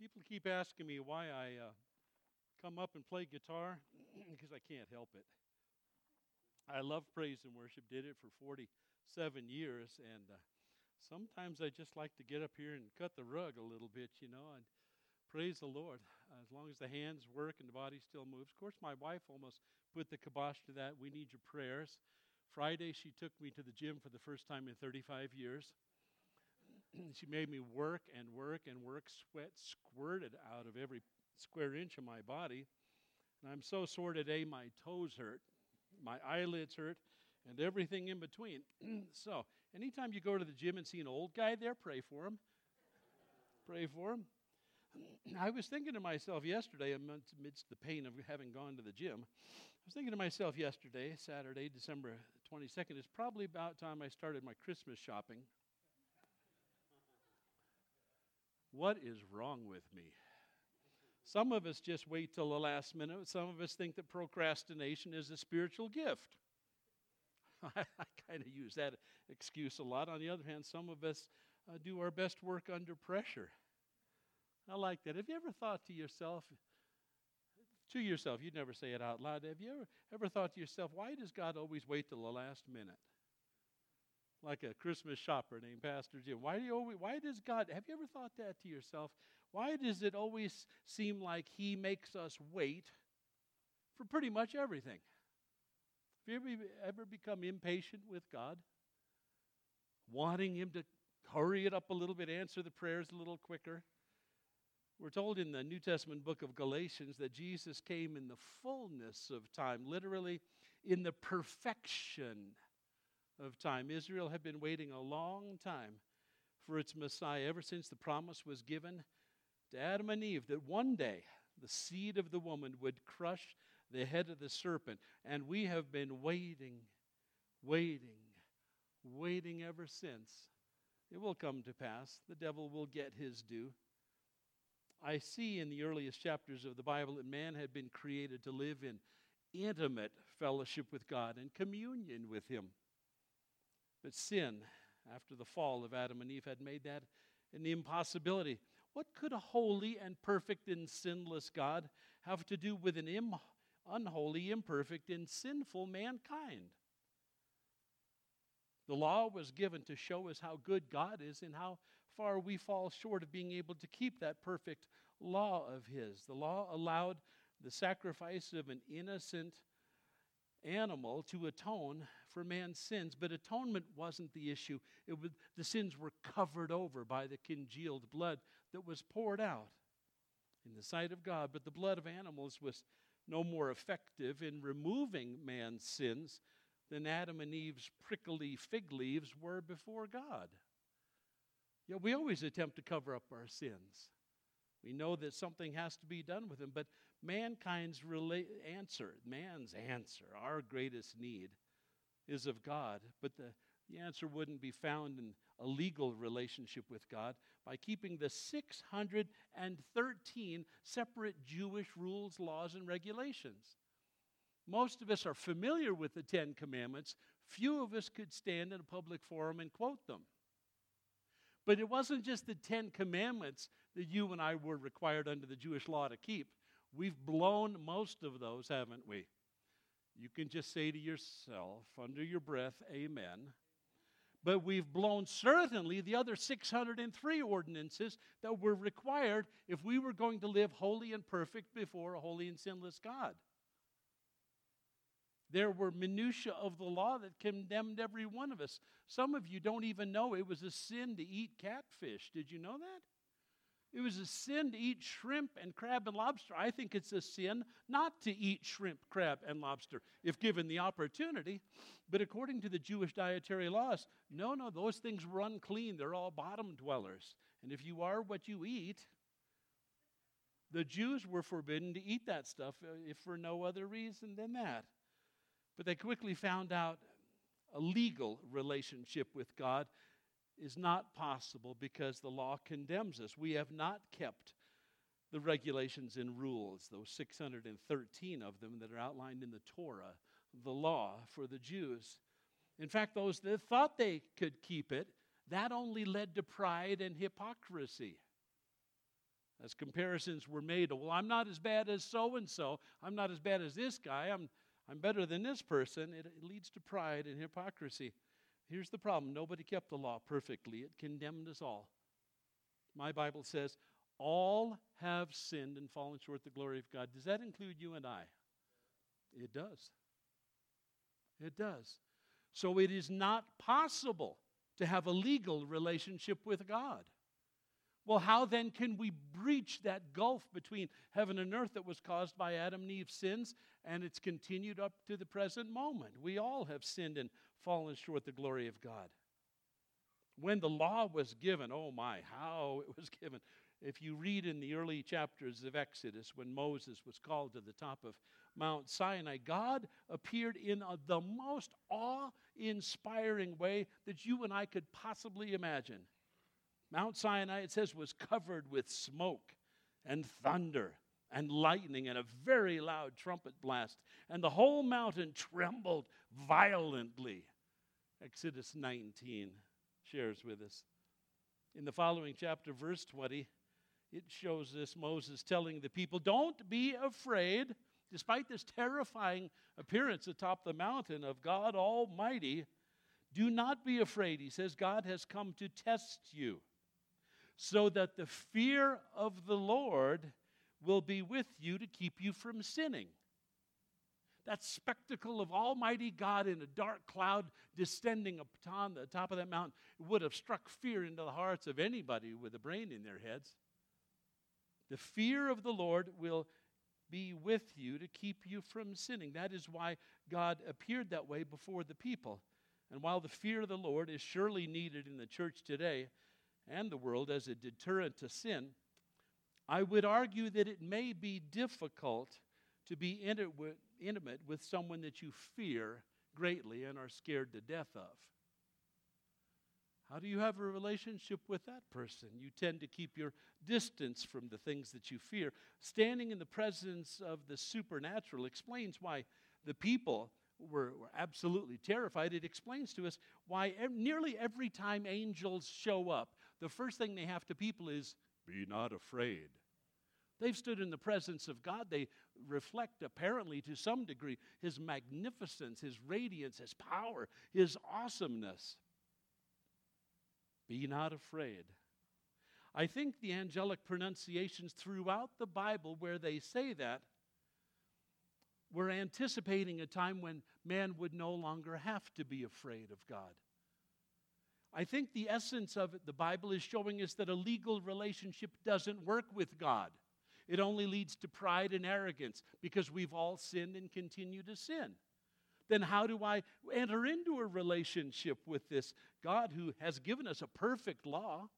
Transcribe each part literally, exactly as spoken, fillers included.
People keep asking me why I uh, come up and play guitar because I can't help it. I love praise and worship, did it for forty-seven years, and uh, sometimes I just like to get up here and cut the rug a little bit, you know, and praise the Lord. Uh, as long as the hands work and the body still moves. Of course, my wife almost put the kibosh to that. We need your prayers. Friday, she took me to the gym for the first time in thirty-five years. She made me work and work and work. Sweat squirted out of every square inch of my body. And I'm so sore today, my toes hurt, my eyelids hurt, and everything in between. So anytime you go to the gym and see an old guy there, pray for him. Pray for him. I was thinking to myself yesterday, amidst the pain of having gone to the gym, I was thinking to myself yesterday, Saturday, December twenty-second, it's probably about time I started my Christmas shopping. What is wrong with me? Some of us just wait till the last minute. Some of us think that procrastination is a spiritual gift. I, I kind of use that excuse a lot. On the other hand, some of us uh, do our best work under pressure. I like that. Have you ever thought to yourself, to yourself, you'd never say it out loud, have you ever, ever thought to yourself, why does God always wait till the last minute? Like a Christmas shopper named Pastor Jim. Why do you always, why does God, have you ever thought that to yourself? Why does it always seem like He makes us wait for pretty much everything? Have you ever, ever become impatient with God? Wanting Him to hurry it up a little bit, answer the prayers a little quicker? We're told in the New Testament book of Galatians that Jesus came in the fullness of time, literally in the perfection of time. Israel had been waiting a long time for its Messiah, ever since the promise was given to Adam and Eve that one day the seed of the woman would crush the head of the serpent. And we have been waiting, waiting, waiting ever since. It will come to pass. The devil will get his due. I see in the earliest chapters of the Bible that man had been created to live in intimate fellowship with God and communion with Him. But sin, after the fall of Adam and Eve, had made that an impossibility. What could a holy and perfect and sinless God have to do with an im- unholy, imperfect, and sinful mankind? The law was given to show us how good God is and how far we fall short of being able to keep that perfect law of His. The law allowed the sacrifice of an innocent animal to atone for man's sins, but atonement wasn't the issue. It was, the sins were covered over by the congealed blood that was poured out in the sight of God. But the blood of animals was no more effective in removing man's sins than Adam and Eve's prickly fig leaves were before God. Yeah, we always attempt to cover up our sins. We know that something has to be done with them, but mankind's rela- answer, man's answer, our greatest need is of God. But the, the answer wouldn't be found in a legal relationship with God by keeping the six hundred thirteen separate Jewish rules, laws, and regulations. Most of us are familiar with the Ten Commandments. Few of us could stand in a public forum and quote them. But it wasn't just the Ten Commandments that you and I were required under the Jewish law to keep. We've blown most of those, haven't we? You can just say to yourself, under your breath, amen. But we've blown certainly the other six hundred three ordinances that were required if we were going to live holy and perfect before a holy and sinless God. There were minutiae of the law that condemned every one of us. Some of you don't even know it was a sin to eat catfish. Did you know that? It was a sin to eat shrimp and crab and lobster. I think it's a sin not to eat shrimp, crab, and lobster if given the opportunity. But according to the Jewish dietary laws, no, no, those things were unclean. They're all bottom dwellers. And if you are what you eat, the Jews were forbidden to eat that stuff if for no other reason than that. But they quickly found out a legal relationship with God is not possible because the law condemns us. We have not kept the regulations and rules, those six hundred thirteen of them that are outlined in the Torah, the law for the Jews. In fact, those that thought they could keep it, that only led to pride and hypocrisy. As comparisons were made, well, I'm not as bad as so-and-so. I'm not as bad as this guy. I'm, I'm better than this person. It, it leads to pride and hypocrisy. Here's the problem. Nobody kept the law perfectly. It condemned us all. My Bible says, all have sinned and fallen short of the glory of God. Does that include you and I? It does. It does. So it is not possible to have a legal relationship with God. Well, how then can we breach that gulf between heaven and earth that was caused by Adam and Eve's sins, and it's continued up to the present moment? We all have sinned and fallen short of the glory of God. When the law was given, oh my, how it was given. If you read in the early chapters of Exodus, when Moses was called to the top of Mount Sinai, God appeared in a, the most awe-inspiring way that you and I could possibly imagine. Mount Sinai, it says, was covered with smoke and thunder and lightning and a very loud trumpet blast, and the whole mountain trembled violently. Exodus nineteen shares with us. In the following chapter, verse twenty, it shows this Moses telling the people, don't be afraid. Despite this terrifying appearance atop the mountain of God Almighty, do not be afraid. He says God has come to test you, so that the fear of the Lord will be with you to keep you from sinning. That spectacle of Almighty God in a dark cloud descending upon the top of that mountain would have struck fear into the hearts of anybody with a brain in their heads. The fear of the Lord will be with you to keep you from sinning. That is why God appeared that way before the people. And while the fear of the Lord is surely needed in the church today and the world as a deterrent to sin, I would argue that it may be difficult to be intimate with someone that you fear greatly and are scared to death of. How do you have a relationship with that person? You tend to keep your distance from the things that you fear. Standing in the presence of the supernatural explains why the people were, were absolutely terrified. It explains to us why e- nearly every time angels show up, the first thing they have to people is, be not afraid. They've stood in the presence of God. They reflect, apparently, to some degree, His magnificence, His radiance, His power, His awesomeness. Be not afraid. I think the angelic pronunciations throughout the Bible where they say that, we're anticipating a time when man would no longer have to be afraid of God. I think the essence of it, the Bible is showing us that a legal relationship doesn't work with God. It only leads to pride and arrogance because we've all sinned and continue to sin. Then how do I enter into a relationship with this God who has given us a perfect law?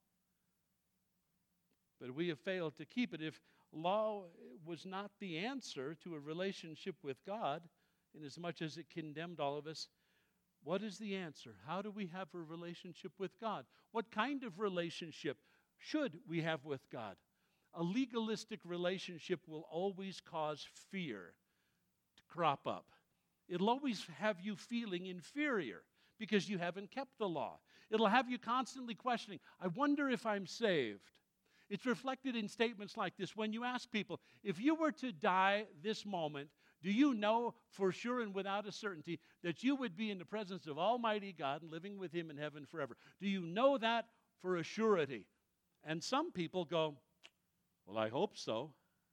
But we have failed to keep it. If law was not the answer to a relationship with God, inasmuch as it condemned all of us, what is the answer? How do we have a relationship with God? What kind of relationship should we have with God? A legalistic relationship will always cause fear to crop up. It'll always have you feeling inferior because you haven't kept the law. It'll have you constantly questioning, I wonder if I'm saved. It's reflected in statements like this. When you ask people, if you were to die this moment, do you know for sure and without a certainty that you would be in the presence of Almighty God and living with Him in heaven forever? Do you know that for a surety? And some people go, well, I hope so.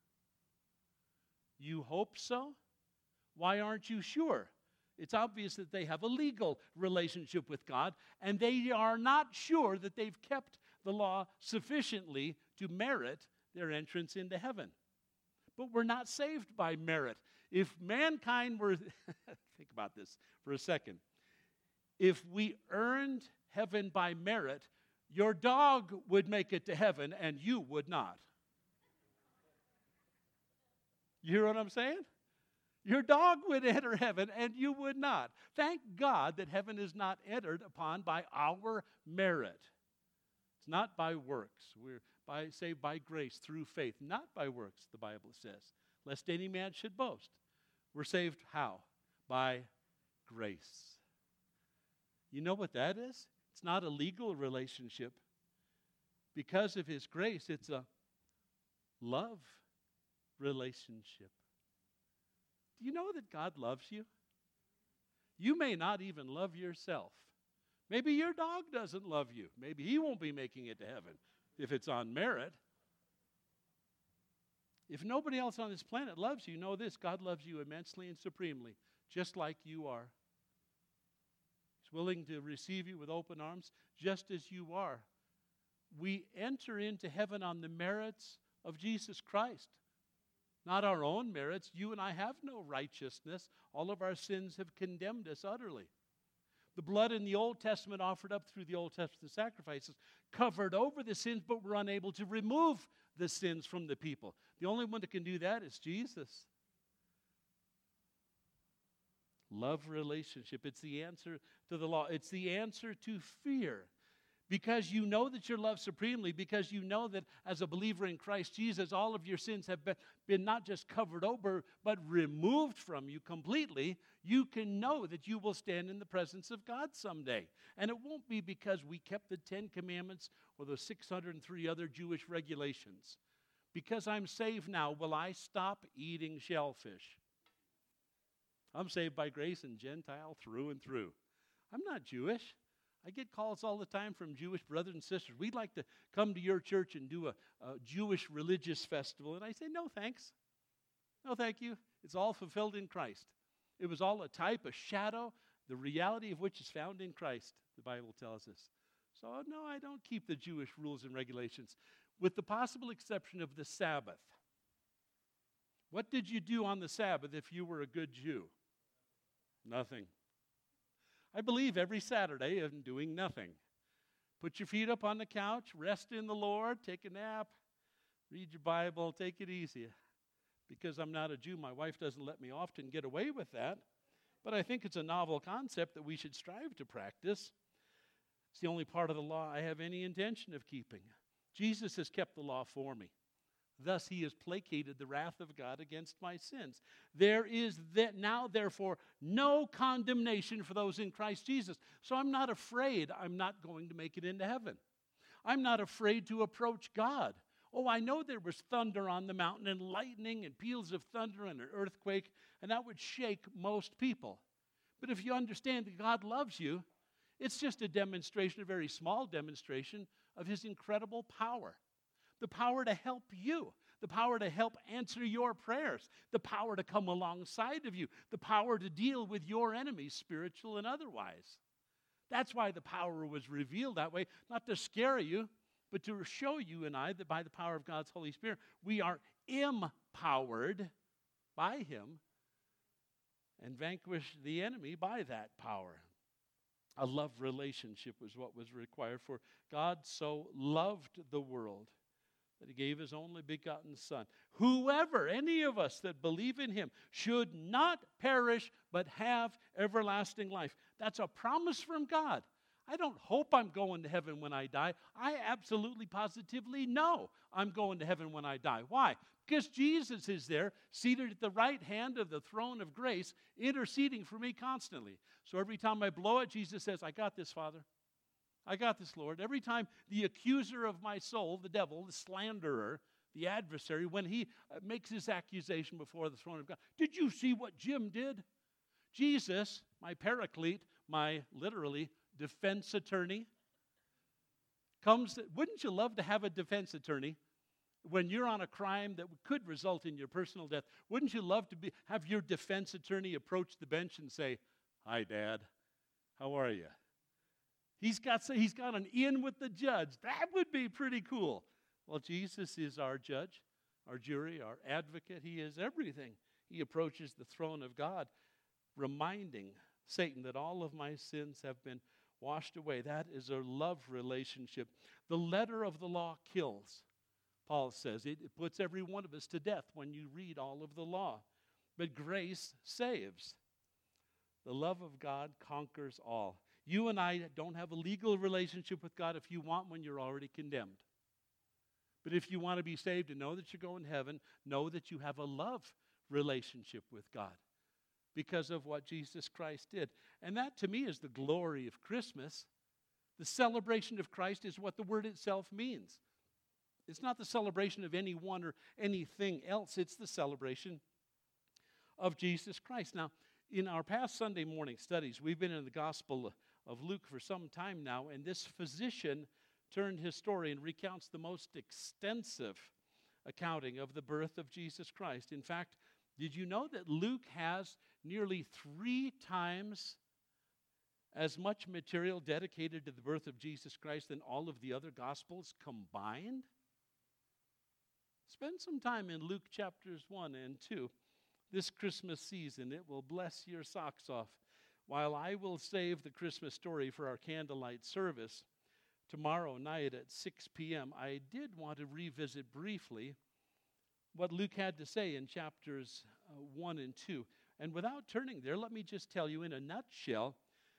You hope so? Why aren't you sure? It's obvious that they have a legal relationship with God, and they are not sure that they've kept the law sufficiently to merit their entrance into heaven. But we're not saved by merit. If mankind were, think about this for a second. If we earned heaven by merit, your dog would make it to heaven and you would not. You hear what I'm saying? Your dog would enter heaven and you would not. Thank God that heaven is not entered upon by our merit. It's not by works. We're by, saved by grace through faith, not by works, the Bible says, lest any man should boast. We're saved how? By grace. You know what that is? It's not a legal relationship. Because of His grace, it's a love relationship. Do you know that God loves you? You may not even love yourself. Maybe your dog doesn't love you. Maybe he won't be making it to heaven if it's on merit. If nobody else on this planet loves you, know this: God loves you immensely and supremely, just like you are. He's willing to receive you with open arms, just as you are. We enter into heaven on the merits of Jesus Christ, not our own merits. You and I have no righteousness. All of our sins have condemned us utterly. The blood in the Old Testament offered up through the Old Testament sacrifices covered over the sins, but were unable to remove the sins from the people. The only one that can do that is Jesus. Love relationship. It's the answer to the law. It's the answer to fear. Because you know that you're loved supremely, because you know that as a believer in Christ Jesus, all of your sins have been, been not just covered over, but removed from you completely, you can know that you will stand in the presence of God someday. And it won't be because we kept the Ten Commandments or the six hundred three other Jewish regulations. Because I'm saved now, will I stop eating shellfish? I'm saved by grace and Gentile through and through. I'm not Jewish. I get calls all the time from Jewish brothers and sisters. We'd like to come to your church and do a, a Jewish religious festival. And I say, no, thanks. No, thank you. It's all fulfilled in Christ. It was all a type, a shadow, the reality of which is found in Christ, the Bible tells us. So, no, I don't keep the Jewish rules and regulations, with the possible exception of the Sabbath. What did you do on the Sabbath if you were a good Jew? Nothing. I believe every Saturday in doing nothing. Put your feet up on the couch, rest in the Lord, take a nap, read your Bible, take it easy. Because I'm not a Jew, my wife doesn't let me often get away with that. But I think it's a novel concept that we should strive to practice. It's the only part of the law I have any intention of keeping. Jesus has kept the law for me. Thus, he has placated the wrath of God against my sins. There is that now, therefore, no condemnation for those in Christ Jesus. So I'm not afraid I'm not going to make it into heaven. I'm not afraid to approach God. Oh, I know there was thunder on the mountain and lightning and peals of thunder and an earthquake, and that would shake most people. But if you understand that God loves you, it's just a demonstration, a very small demonstration of his incredible power. The power to help you, the power to help answer your prayers, the power to come alongside of you, the power to deal with your enemies, spiritual and otherwise. That's why the power was revealed that way, not to scare you, but to show you and I that by the power of God's Holy Spirit, we are empowered by him and vanquish the enemy by that power. A love relationship was what was required, for God so loved the world that he gave his only begotten Son. Whoever, any of us that believe in him, should not perish but have everlasting life. That's a promise from God. I don't hope I'm going to heaven when I die. I absolutely, positively know I'm going to heaven when I die. Why? Because Jesus is there, seated at the right hand of the throne of grace, interceding for me constantly. So every time I blow it, Jesus says, I got this, Father. I got this, Lord. Every time the accuser of my soul, the devil, the slanderer, the adversary, when he makes his accusation before the throne of God, did you see what Jim did? Jesus, my paraclete, my literally defense attorney, comes. Wouldn't you love to have a defense attorney when you're on a crime that could result in your personal death? Wouldn't you love to be have your defense attorney approach the bench and say, "Hi, Dad, how are you?" He's got, he's got an in with the judge. That would be pretty cool. Well, Jesus is our judge, our jury, our advocate. He is everything. He approaches the throne of God, reminding Satan that all of my sins have been washed away. That is a love relationship. The letter of the law kills, Paul says. It, it puts every one of us to death when you read all of the law. But grace saves. The love of God conquers all. You and I don't have a legal relationship with God. If you want one, you're already condemned. But if you want to be saved and know that you're going to heaven, know that you have a love relationship with God because of what Jesus Christ did. And that, to me, is the glory of Christmas. The celebration of Christ is what the word itself means. It's not the celebration of anyone or anything else. It's the celebration of Jesus Christ. Now, in our past Sunday morning studies, we've been in the Gospel of Luke for some time now, and this physician turned historian recounts the most extensive accounting of the birth of Jesus Christ. In fact, did you know that Luke has nearly three times as much material dedicated to the birth of Jesus Christ than all of the other Gospels combined? Spend some time in Luke chapters one and two this Christmas season. It will bless your socks off. While I will save the Christmas story for our candlelight service tomorrow night at six p.m., I did want to revisit briefly what Luke had to say in chapters uh, one and two. And without turning there, let me just tell you in a nutshell,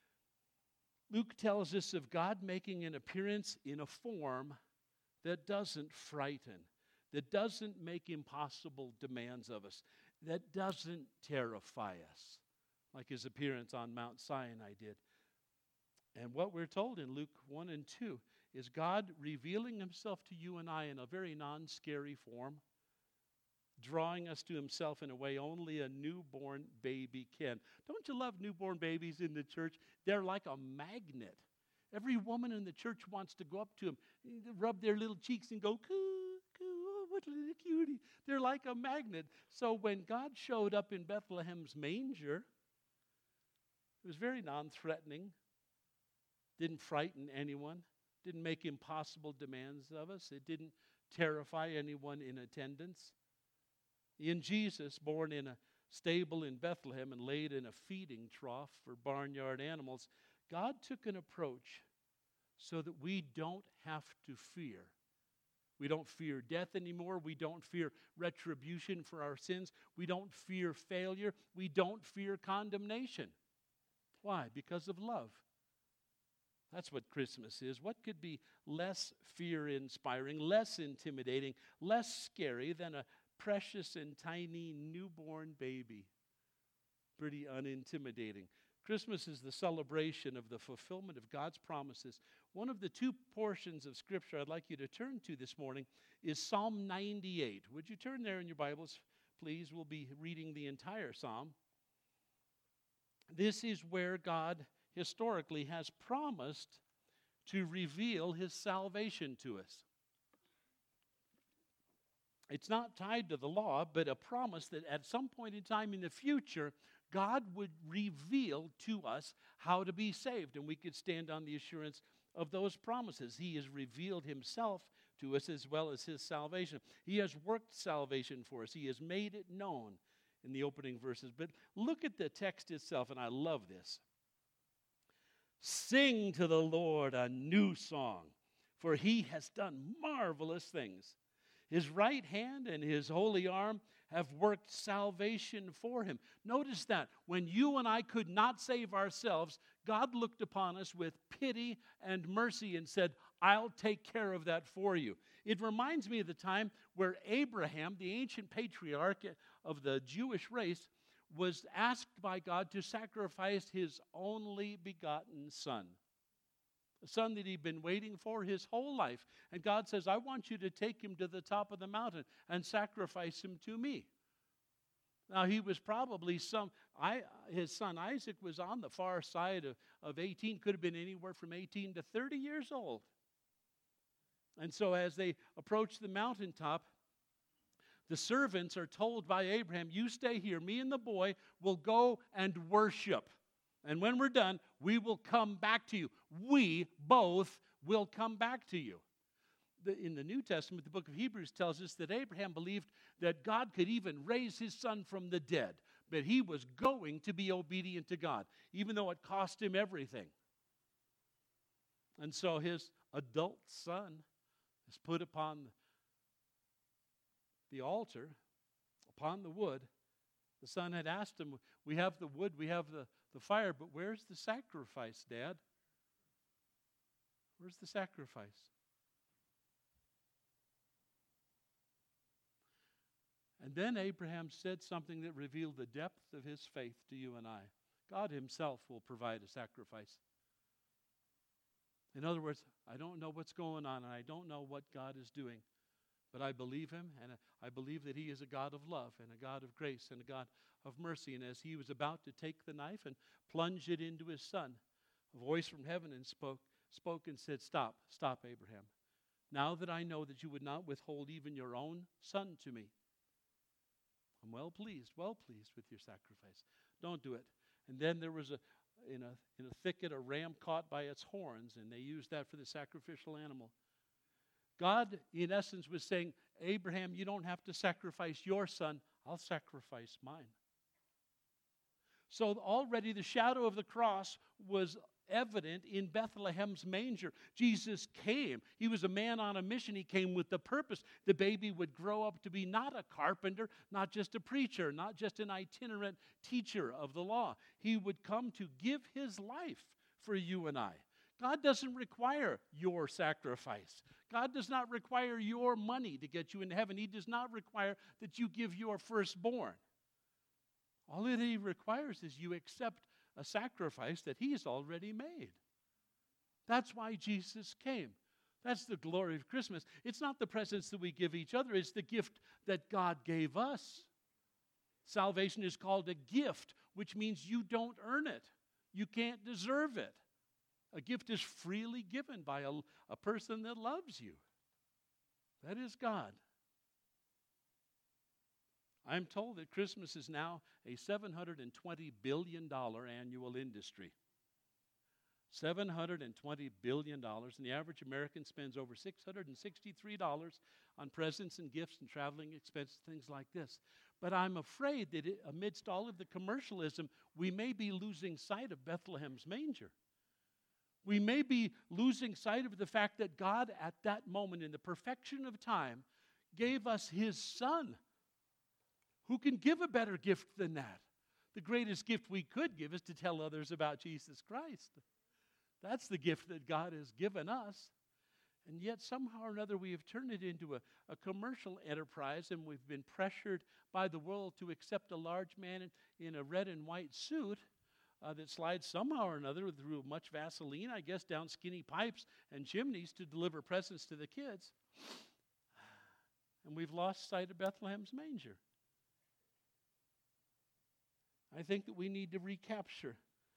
Luke tells us of God making an appearance in a form that doesn't frighten, that doesn't make impossible demands of us, that doesn't terrify us, like his appearance on Mount Sinai did. And what we're told in Luke one and two is God revealing himself to you and I in a very non-scary form, drawing us to himself in a way only a newborn baby can. Don't you love newborn babies in the church? They're like a magnet. Every woman in the church wants to go up to them, rub their little cheeks and go, coo, coo, oh, what a little cutie. They're like a magnet. So when God showed up in Bethlehem's manger, it was very non-threatening, didn't frighten anyone, didn't make impossible demands of us. It didn't terrify anyone in attendance. In Jesus, born in a stable in Bethlehem and laid in a feeding trough for barnyard animals, God took an approach so that we don't have to fear. We don't fear death anymore. We don't fear retribution for our sins. We don't fear failure. We don't fear condemnation. Why? Because of love. That's what Christmas is. What could be less fear-inspiring, less intimidating, less scary than a precious and tiny newborn baby? Pretty unintimidating. Christmas is the celebration of the fulfillment of God's promises. One of the two portions of Scripture I'd like you to turn to this morning is Psalm ninety-eight. Would you turn there in your Bibles, please? We'll be reading the entire psalm. This is where God historically has promised to reveal his salvation to us. It's not tied to the law, but a promise that at some point in time in the future, God would reveal to us how to be saved, and we could stand on the assurance of those promises. He has revealed himself to us as well as his salvation. He has worked salvation for us. He has made it known in the opening verses. But look at the text itself, and I love this. Sing to the Lord a new song, for he has done marvelous things. His right hand and his holy arm have worked salvation for him. Notice that when you and I could not save ourselves, God looked upon us with pity and mercy and said, I'll take care of that for you. It reminds me of the time where Abraham, the ancient patriarch of the Jewish race, was asked by God to sacrifice his only begotten son. A son that he'd been waiting for his whole life. And God says, I want you to take him to the top of the mountain and sacrifice him to me. Now, he was probably some, I, his son Isaac was on the far side of, of eighteen, could have been anywhere from eighteen to thirty years old. And so as they approached the mountaintop, the servants are told by Abraham, you stay here, me and the boy will go and worship. And when we're done, we will come back to you. We both will come back to you. The, in the New Testament, the book of Hebrews tells us that Abraham believed that God could even raise his son from the dead. But he was going to be obedient to God, even though it cost him everything. And so his adult son is put upon the altar, upon the wood. The son had asked him, we have the wood, we have the, the fire, but where's the sacrifice, Dad? Where's the sacrifice? And then Abraham said something that revealed the depth of his faith to you and I. God himself will provide a sacrifice. In other words, I don't know what's going on, and I don't know what God is doing, But I believe him, and I believe that he is a God of love and a God of grace and a God of mercy. And as he was about to take the knife and plunge it into his son, a voice from heaven and spoke, spoke and said, "Stop, stop, Abraham. Now that I know that you would not withhold even your own son to me, I'm well pleased, well pleased with your sacrifice. Don't do it." And then there was a in a in a thicket a ram caught by its horns, and they used that for the sacrificial animal. God, in essence, was saying, Abraham, you don't have to sacrifice your son. I'll sacrifice mine. So already the shadow of the cross was evident in Bethlehem's manger. Jesus came. He was a man on a mission. He came with the purpose. The baby would grow up to be not a carpenter, not just a preacher, not just an itinerant teacher of the law. He would come to give his life for you and I. God doesn't require your sacrifice. God does not require your money to get you into heaven. He does not require that you give your firstborn. All that he requires is you accept a sacrifice that he's already made. That's why Jesus came. That's the glory of Christmas. It's not the presents that we give each other. It's the gift that God gave us. Salvation is called a gift, which means you don't earn it. You can't deserve it. A gift is freely given by a, a person that loves you. That is God. I'm told that Christmas is now a seven hundred twenty billion dollars annual industry. seven hundred twenty billion dollars, and the average American spends over six hundred sixty-three dollars on presents and gifts and traveling expenses, things like this. But I'm afraid that it, amidst all of the commercialism, we may be losing sight of Bethlehem's manger. We may be losing sight of the fact that God, at that moment, in the perfection of time, gave us his son. Who can give a better gift than that? The greatest gift we could give is to tell others about Jesus Christ. That's the gift that God has given us. And yet somehow or another we have turned it into a, a commercial enterprise, and we've been pressured by the world to accept a large man in, in a red and white suit uh, that slides somehow or another through much Vaseline, I guess, down skinny pipes and chimneys to deliver presents to the kids. And we've lost sight of Bethlehem's manger. I think that we need to recapture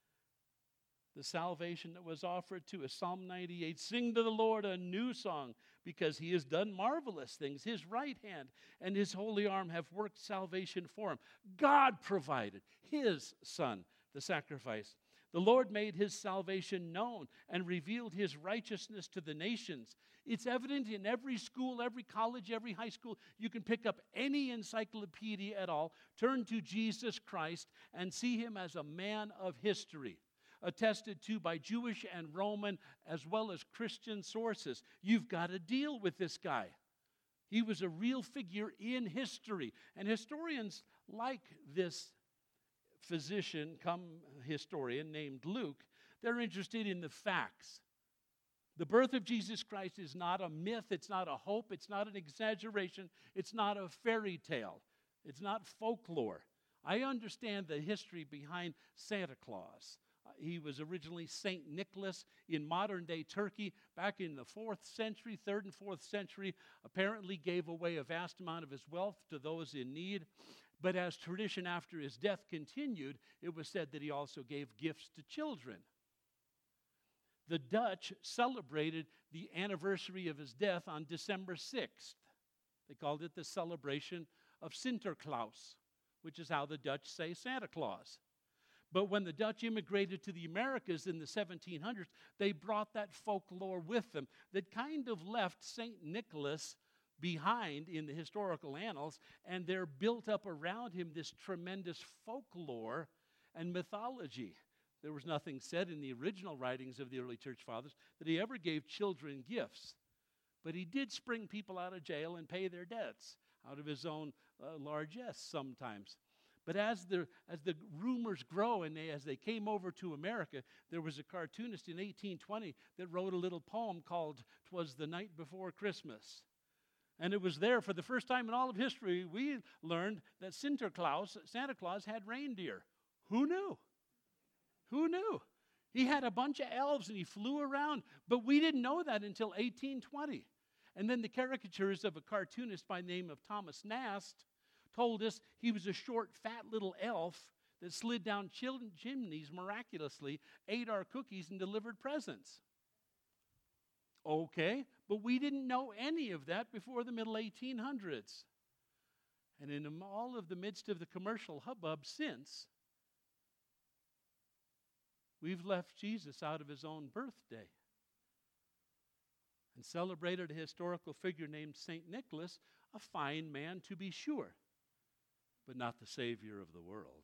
the salvation that was offered to us. Psalm ninety-eight, sing to the Lord a new song, because he has done marvelous things. His right hand and his holy arm have worked salvation for him. God provided his son, the sacrifice. The Lord made his salvation known and revealed his righteousness to the nations. It's evident in every school, every college, every high school. You can pick up any encyclopedia at all, turn to Jesus Christ, and see him as a man of history, attested to by Jewish and Roman as well as Christian sources. You've got to deal with this guy. He was a real figure in history. And historians like this physician come historian named Luke, they're interested in the facts. The birth of Jesus Christ is not a myth, it's not a hope, it's not an exaggeration, it's not a fairy tale, it's not folklore. I understand the history behind Santa Claus. Uh, he was originally Saint Nicholas in modern-day Turkey back in the fourth century, third and fourth century, apparently gave away a vast amount of his wealth to those in need. But as tradition after his death continued, it was said that he also gave gifts to children. The Dutch celebrated the anniversary of his death on December sixth. They called it the celebration of Sinterklaas, which is how the Dutch say Santa Claus. But when the Dutch immigrated to the Americas in the seventeen hundreds, they brought that folklore with them that kind of left Saint Nicholas behind in the historical annals, and there built up around him this tremendous folklore and mythology. There was nothing said in the original writings of the early church fathers that he ever gave children gifts. But he did spring people out of jail and pay their debts out of his own uh, largesse sometimes. But as the, as the rumors grow and they, as they came over to America, there was a cartoonist in eighteen twenty that wrote a little poem called "'Twas the Night Before Christmas." And it was there for the first time in all of history we learned that Sinterklaas, Santa Claus had reindeer. Who knew? Who knew? He had a bunch of elves and he flew around, but we didn't know that until eighteen twenty. And then the caricatures of a cartoonist by the name of Thomas Nast told us he was a short, fat little elf that slid down chil- chimneys miraculously, ate our cookies, and delivered presents. Okay, but we didn't know any of that before the middle eighteen hundreds. And in all of the midst of the commercial hubbub since, we've left Jesus out of his own birthday and celebrated a historical figure named Saint Nicholas, a fine man to be sure, but not the Savior of the world.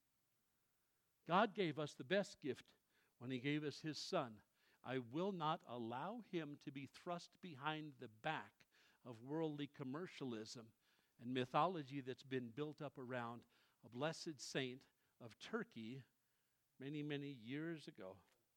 God gave us the best gift when he gave us his Son. I will not allow him to be thrust behind the back of worldly commercialism and mythology that's been built up around a blessed saint of Turkey many, many years ago.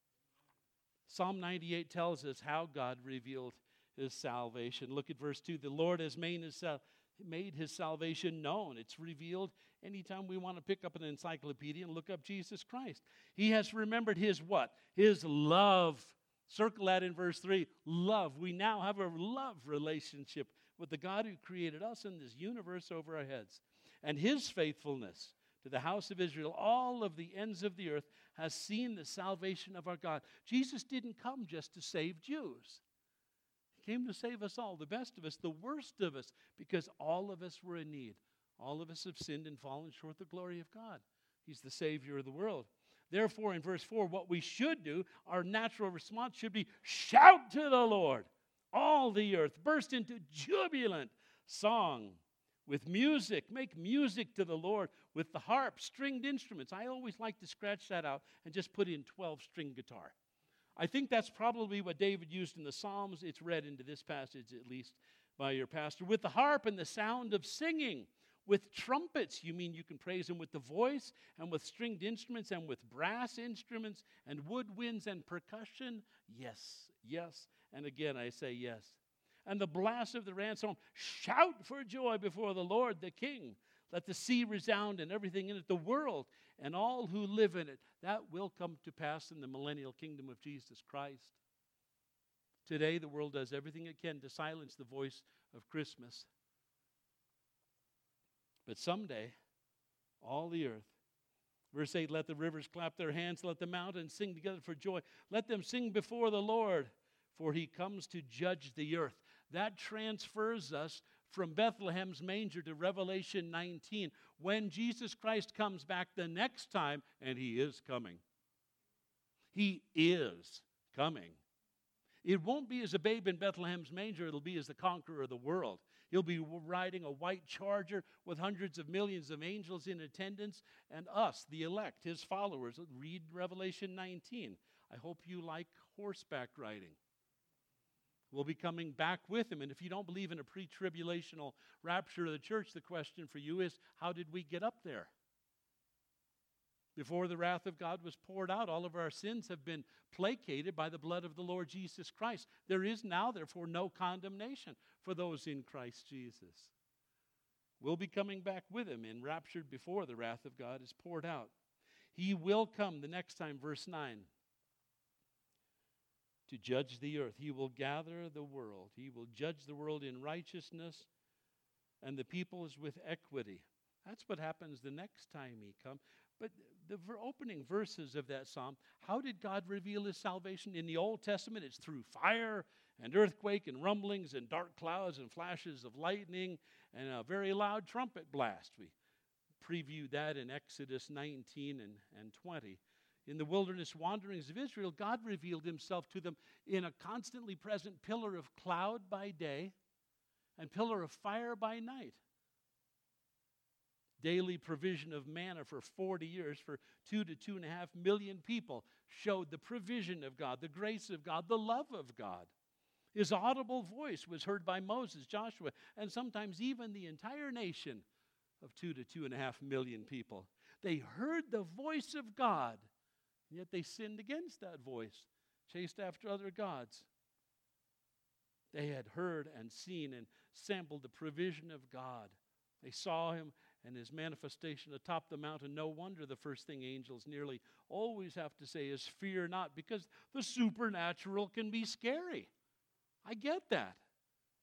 Psalm ninety-eight tells us how God revealed his salvation. Look at verse two. The Lord has made his, sal- made his salvation known. It's revealed anytime we want to pick up an encyclopedia and look up Jesus Christ. He has remembered his what? His love. Circle that in verse three. Love. We now have a love relationship with the God who created us in this universe over our heads. And his faithfulness to the house of Israel, all of the ends of the earth, has seen the salvation of our God. Jesus didn't come just to save Jews. He came to save us all, the best of us, the worst of us, because all of us were in need. All of us have sinned and fallen short of the glory of God. He's the Savior of the world. Therefore, in verse four, what we should do, our natural response should be, shout to the Lord, all the earth, burst into jubilant song with music. Make music to the Lord with the harp, stringed instruments. I always like to scratch that out and just put in twelve-string guitar. I think that's probably what David used in the Psalms. It's read into this passage, at least, by your pastor. With the harp and the sound of singing. With trumpets, you mean you can praise him with the voice, and with stringed instruments, and with brass instruments, and woodwinds, and percussion? Yes, yes, and again I say yes. And the blast of the ransom, shout for joy before the Lord the King. Let the sea resound and everything in it, the world and all who live in it. That will come to pass in the millennial kingdom of Jesus Christ. Today, the world does everything it can to silence the voice of Christmas. But someday, all the earth, verse eight, let the rivers clap their hands, let the mountains sing together for joy. Let them sing before the Lord, for he comes to judge the earth. That transfers us from Bethlehem's manger to Revelation nineteen, when Jesus Christ comes back the next time, and he is coming. He is coming. It won't be as a babe in Bethlehem's manger, it'll be as the conqueror of the world. He'll be riding a white charger with hundreds of millions of angels in attendance, and us, the elect, his followers. Read Revelation nineteen. I hope you like horseback riding. We'll be coming back with him. And if you don't believe in a pre-tribulational rapture of the church, the question for you is, how did we get up there? Before the wrath of God was poured out, all of our sins have been placated by the blood of the Lord Jesus Christ. There is now, therefore, no condemnation for those in Christ Jesus. We'll be coming back with him and raptured before the wrath of God is poured out. He will come the next time, verse nine, to judge the earth. He will gather the world. He will judge the world in righteousness and the peoples with equity. That's what happens the next time he comes. But the ver- opening verses of that psalm, how did God reveal his salvation? In the Old Testament, it's through fire and earthquake and rumblings and dark clouds and flashes of lightning and a very loud trumpet blast. We previewed that in Exodus nineteen and, and twenty. In the wilderness wanderings of Israel, God revealed himself to them in a constantly present pillar of cloud by day and pillar of fire by night. Daily provision of manna for forty years for two to two and a half million people showed the provision of God, the grace of God, the love of God. His audible voice was heard by Moses, Joshua, and sometimes even the entire nation of two to two and a half million people. They heard the voice of God, yet they sinned against that voice, chased after other gods. They had heard and seen and sampled the provision of God. They saw him and his manifestation atop the mountain. No wonder the first thing angels nearly always have to say is, fear not, because the supernatural can be scary. I get that.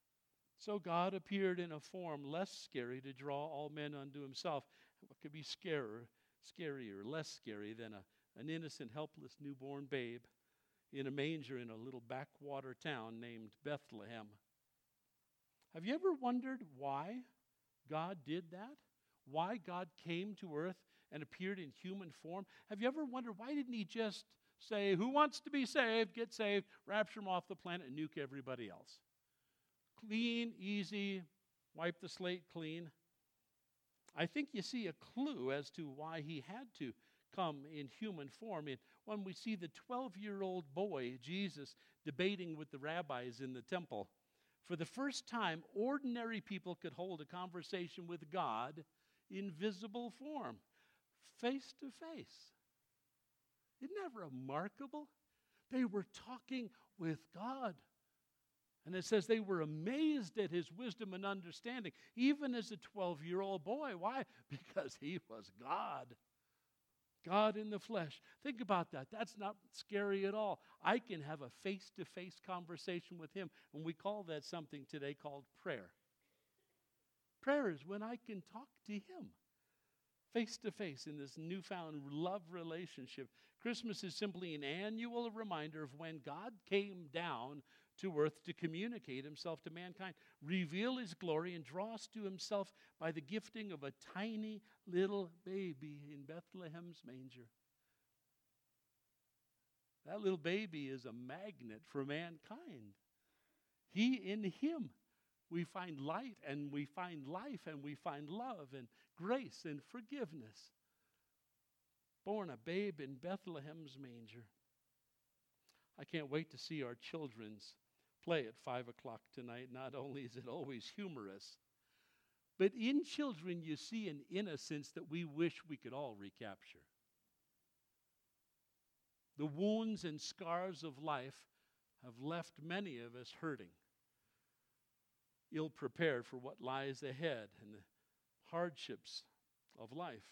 So God appeared in a form less scary to draw all men unto himself. What could be scarier, scarier, less scary than a, an innocent, helpless newborn babe in a manger in a little backwater town named Bethlehem? Have you ever wondered why God did that? Why God came to earth and appeared in human form? Have you ever wondered why didn't he just say, who wants to be saved, get saved, rapture them off the planet, and nuke everybody else? Clean, easy, wipe the slate clean. I think you see a clue as to why he had to come in human form. And when we see the twelve-year-old boy, Jesus, debating with the rabbis in the temple, for the first time, ordinary people could hold a conversation with God in visible form, face to face. Isn't that remarkable? They were talking with God. And it says they were amazed at his wisdom and understanding, even as a twelve-year-old boy. Why? Because he was God. God in the flesh. Think about that. That's not scary at all. I can have a face-to-face conversation with him, and we call that something today called prayer. Prayer is when I can talk to him face-to-face in this newfound love relationship. Christmas is simply an annual reminder of when God came down to earth to communicate himself to mankind, reveal his glory, and draw us to himself by the gifting of a tiny little baby in Bethlehem's manger. That little baby is a magnet for mankind. He, in him, we find light and we find life and we find love and grace and forgiveness. Born a babe in Bethlehem's manger. I can't wait to see our children's play at five o'clock tonight. Not only is it always humorous, but in children you see an innocence that we wish we could all recapture. The wounds and scars of life have left many of us hurting, ill-prepared for what lies ahead and the hardships of life.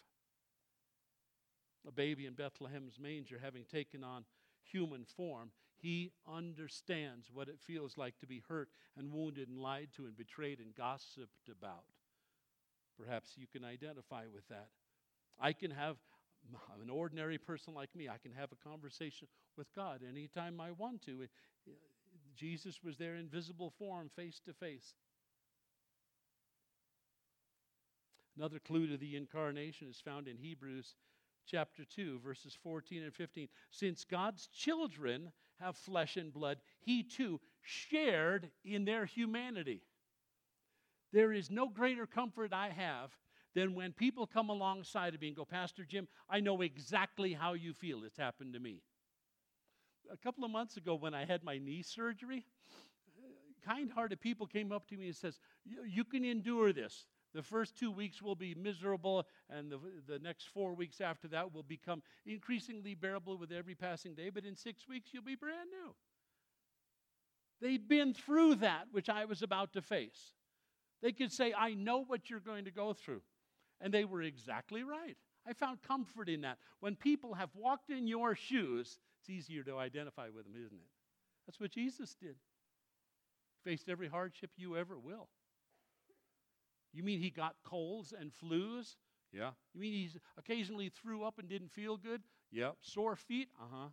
A baby in Bethlehem's manger, having taken on human form, he understands what it feels like to be hurt and wounded and lied to and betrayed and gossiped about. Perhaps you can identify with that. I can have, an ordinary person like me, I can have a conversation with God anytime I want to. Jesus was there in visible form, face to face. Another clue to the incarnation is found in Hebrews chapter two, verses fourteen and fifteen. Since God's children have flesh and blood, he too shared in their humanity. There is no greater comfort I have than when people come alongside of me and go, Pastor Jim, I know exactly how you feel. It's happened to me. A couple of months ago when I had my knee surgery, kind-hearted people came up to me and says, you can endure this. The first two weeks will be miserable, and the, the next four weeks after that will become increasingly bearable with every passing day, but in six weeks you'll be brand new. They'd been through that which I was about to face. They could say, I know what you're going to go through. And they were exactly right. I found comfort in that. When people have walked in your shoes, it's easier to identify with them, isn't it? That's what Jesus did. Faced every hardship you ever will. You mean he got colds and flus? Yeah. You mean he occasionally threw up and didn't feel good? Yep. Sore feet? Uh-huh.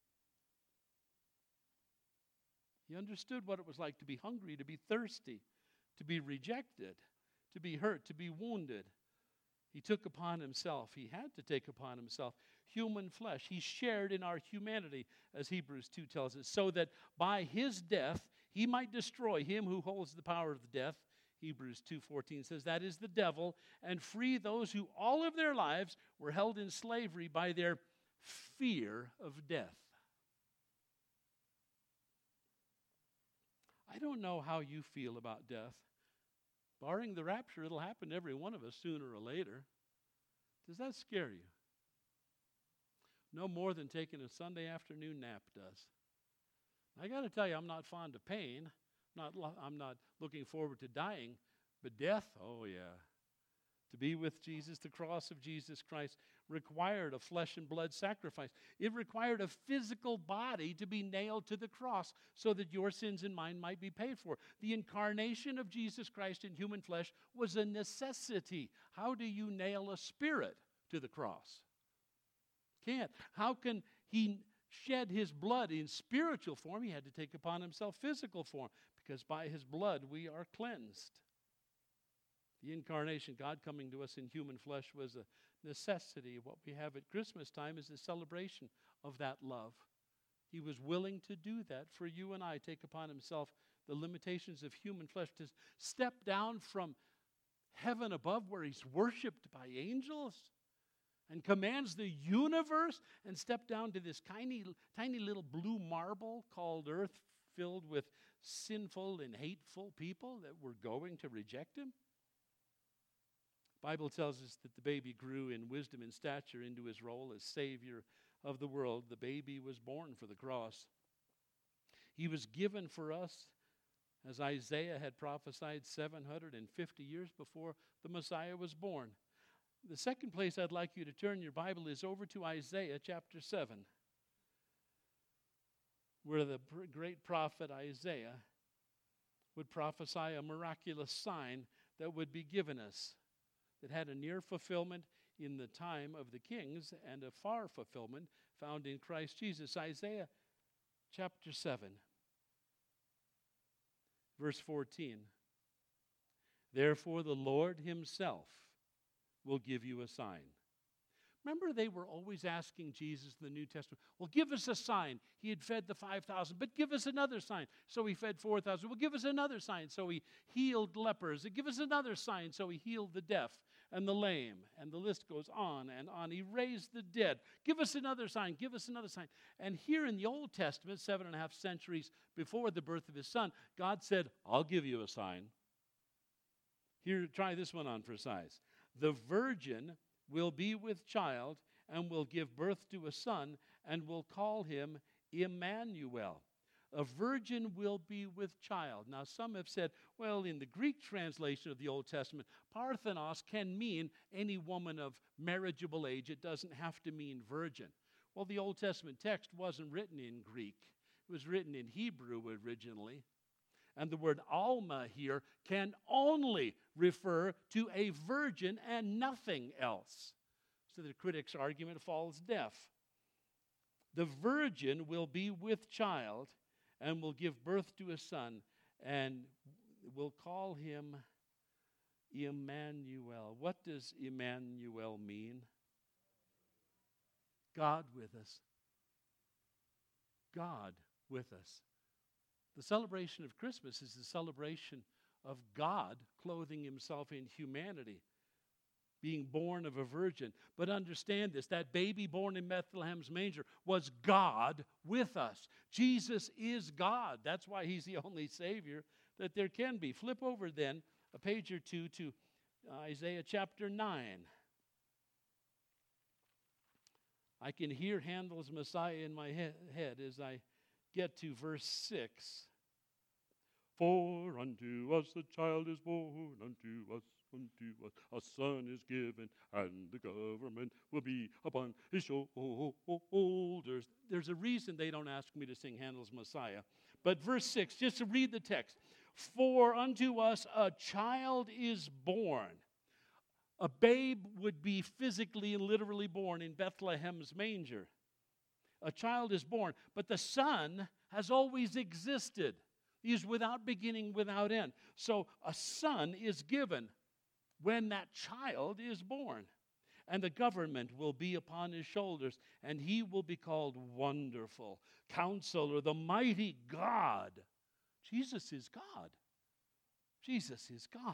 He understood what it was like to be hungry, to be thirsty, to be rejected, to be hurt, to be wounded. He took upon himself, he had to take upon himself human flesh. He shared in our humanity, as Hebrews two tells us, so that by his death he might destroy him who holds the power of death. Hebrews two fourteen says, that is the devil, and free those who all of their lives were held in slavery by their fear of death. I don't know how you feel about death. Barring the rapture, it'll happen to every one of us sooner or later. Does that scare you? No more than taking a Sunday afternoon nap does. I got to tell you, I'm not fond of pain. Not, I'm not looking forward to dying, but death, oh yeah. To be with Jesus, the cross of Jesus Christ required a flesh and blood sacrifice. It required a physical body to be nailed to the cross so that your sins and mine might be paid for. The incarnation of Jesus Christ in human flesh was a necessity. How do you nail a spirit to the cross? Can't. How can he shed his blood in spiritual form? He had to take upon himself physical form, because by his blood we are cleansed. The incarnation, God coming to us in human flesh, was a necessity. What we have at Christmas time is a celebration of that love. He was willing to do that for you and I, take upon himself the limitations of human flesh, to step down from heaven above where he's worshipped by angels and commands the universe, and step down to this tiny, tiny little blue marble called earth, filled with sinful and hateful people that were going to reject him. Bible tells us that the baby grew in wisdom and stature into his role as Savior of the world. The baby was born for the cross. He was given for us, as Isaiah had prophesied seven hundred fifty years before the Messiah was born. The second place I'd like you to turn your Bible is over to Isaiah chapter seven, where the great prophet Isaiah would prophesy a miraculous sign that would be given us, that had a near fulfillment in the time of the kings and a far fulfillment found in Christ Jesus. Isaiah chapter seven, verse fourteen. Therefore the Lord himself will give you a sign. Remember, they were always asking Jesus in the New Testament, well, give us a sign. He had fed the five thousand, but give us another sign. So he fed four thousand. Well, give us another sign. So he healed lepers. Give us another sign. So he healed the deaf and the lame. And the list goes on and on. He raised the dead. Give us another sign. Give us another sign. And here in the Old Testament, seven and a half centuries before the birth of his son, God said, I'll give you a sign. Here, try this one on for size. The virgin will be with child and will give birth to a son and will call him Emmanuel. A virgin will be with child. Now, some have said, well, in the Greek translation of the Old Testament, Parthenos can mean any woman of marriageable age. It doesn't have to mean virgin. Well, the Old Testament text wasn't written in Greek. It was written in Hebrew originally. And the word Alma here can only refer to a virgin and nothing else. So the critic's argument falls deaf. The virgin will be with child and will give birth to a son, and will call him Emmanuel. What does Emmanuel mean? God with us. God with us. The celebration of Christmas is the celebration of God clothing himself in humanity, being born of a virgin. But understand this, that baby born in Bethlehem's manger was God with us. Jesus is God. That's why he's the only Savior that there can be. Flip over then a page or two to Isaiah chapter nine. I can hear Handel's Messiah in my he- head as I get to verse six. For unto us a child is born, unto us, unto us a son is given, and the government will be upon his shoulders. There's a reason they don't ask me to sing Handel's Messiah. But verse six, just to read the text. For unto us a child is born. A babe would be physically and literally born in Bethlehem's manger. A child is born, but the son has always existed. He is without beginning, without end. So a son is given when that child is born. And the government will be upon his shoulders, and he will be called Wonderful, Counselor, the Mighty God. Jesus is God. Jesus is God.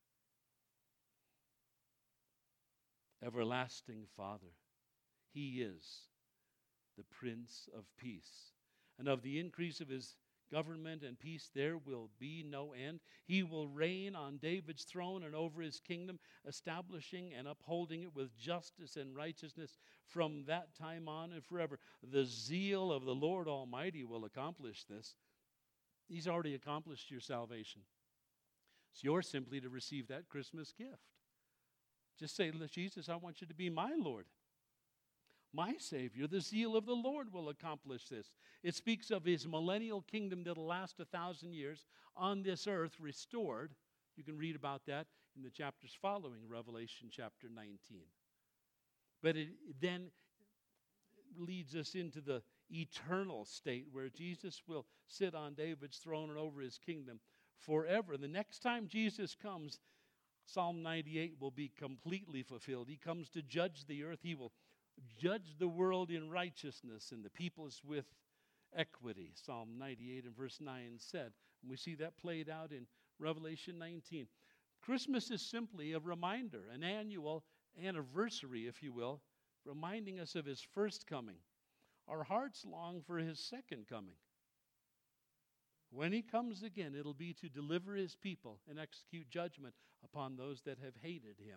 Everlasting Father. He is the Prince of Peace. And of the increase of his government and peace there will be no end. He will reign on David's throne and over his kingdom, establishing and upholding it with justice and righteousness from that time on and forever. The zeal of the Lord Almighty will accomplish this. He's already accomplished your salvation. It's yours simply to receive that Christmas gift. Just say, Jesus, I want you to be my Lord, my Savior. The zeal of the Lord will accomplish this. It speaks of his millennial kingdom that will last a thousand years on this earth, restored. You can read about that in the chapters following Revelation chapter nineteen. But it then leads us into the eternal state where Jesus will sit on David's throne and over his kingdom forever. The next time Jesus comes, Psalm ninety-eight will be completely fulfilled. He comes to judge the earth. He will judge the world in righteousness and the peoples with equity. Psalm ninety-eight and verse nine said. And we see that played out in Revelation nineteen. Christmas is simply a reminder, an annual anniversary, if you will, reminding us of his first coming. Our hearts long for his second coming. When he comes again, it'll be to deliver his people and execute judgment upon those that have hated him.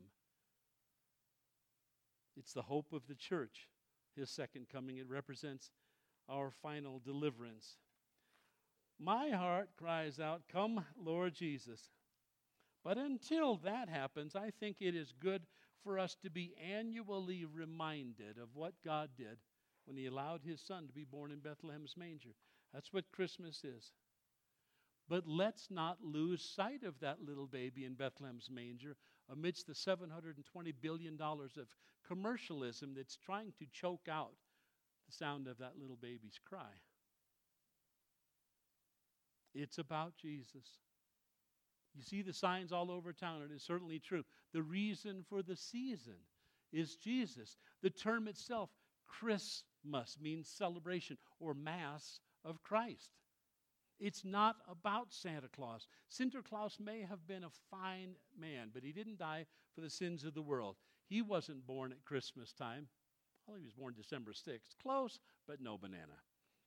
It's the hope of the church, his second coming. It represents our final deliverance. My heart cries out, "Come, Lord Jesus." But until that happens, I think it is good for us to be annually reminded of what God did when he allowed his son to be born in Bethlehem's manger. That's what Christmas is. But let's not lose sight of that little baby in Bethlehem's manger amidst the seven hundred twenty billion dollars of commercialism that's trying to choke out the sound of that little baby's cry. It's about Jesus. You see the signs all over town. It is certainly true. The reason for the season is Jesus. The term itself, Christmas, means celebration or Mass of Christ. It's not about Santa Claus. Santa Claus may have been a fine man, but he didn't die for the sins of the world. He wasn't born at Christmas time. Well, he was born December sixth. Close, but no banana.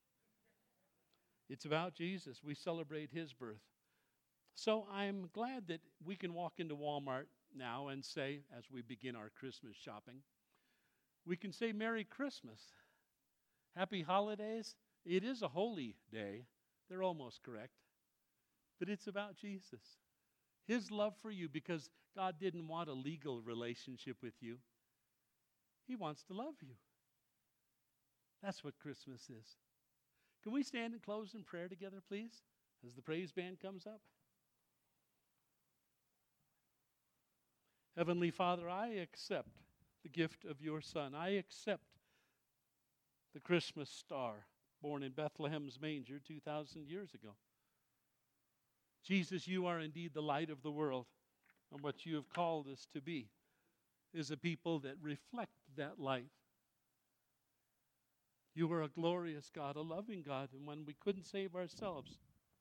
It's about Jesus. We celebrate his birth. So I'm glad that we can walk into Walmart now and say, as we begin our Christmas shopping, we can say Merry Christmas, Happy Holidays. It is a holy day. They're almost correct. But it's about Jesus. His love for you, because God didn't want a legal relationship with you. He wants to love you. That's what Christmas is. Can we stand and close in prayer together, please, as the praise band comes up? Heavenly Father, I accept the gift of your Son. I accept the Christmas star born in Bethlehem's manger two thousand years ago. Jesus, you are indeed the light of the world, and what you have called us to be is a people that reflect that light. You are a glorious God, a loving God, and when we couldn't save ourselves,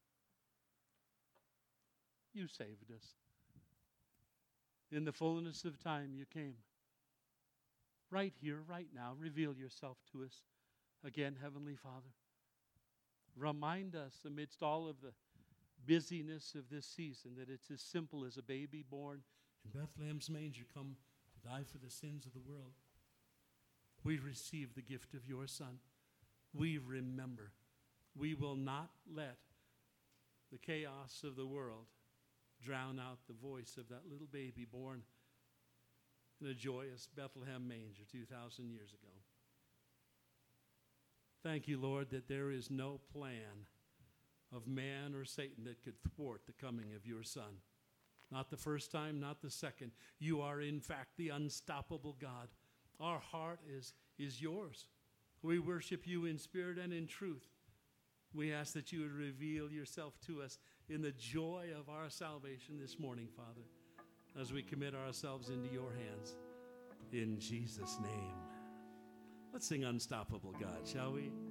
you saved us. In the fullness of time, you came. Right here, right now, reveal yourself to us. Again, Heavenly Father, remind us amidst all of the busyness of this season that it's as simple as a baby born in Bethlehem's manger come to die for the sins of the world. We receive the gift of your Son. We remember. We will not let the chaos of the world drown out the voice of that little baby born in a joyous Bethlehem manger two thousand years ago. Thank you, Lord, that there is no plan of man or Satan that could thwart the coming of your Son. Not the first time, not the second. You are, in fact, the unstoppable God. Our heart is, is yours. We worship you in spirit and in truth. We ask that you would reveal yourself to us in the joy of our salvation this morning, Father, as we commit ourselves into your hands. In Jesus' name. Let's sing Unstoppable God, shall we?